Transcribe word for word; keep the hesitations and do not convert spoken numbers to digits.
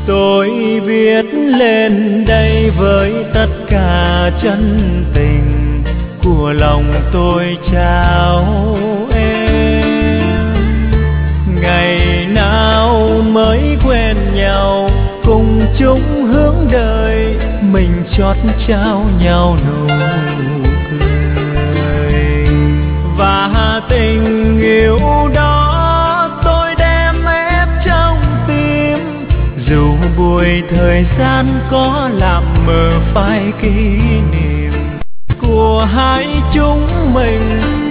Tôi viết lên đây với tất cả chân tình của lòng tôi trao em. Ngày nào mới quen nhau, cùng chung hướng đời, mình chót trao nhau nụ cười. Và tình yêu đó tôi đem ép trong tim, dù buổi thời gian có làm mờ phai kỷ niệm của hai chúng mình.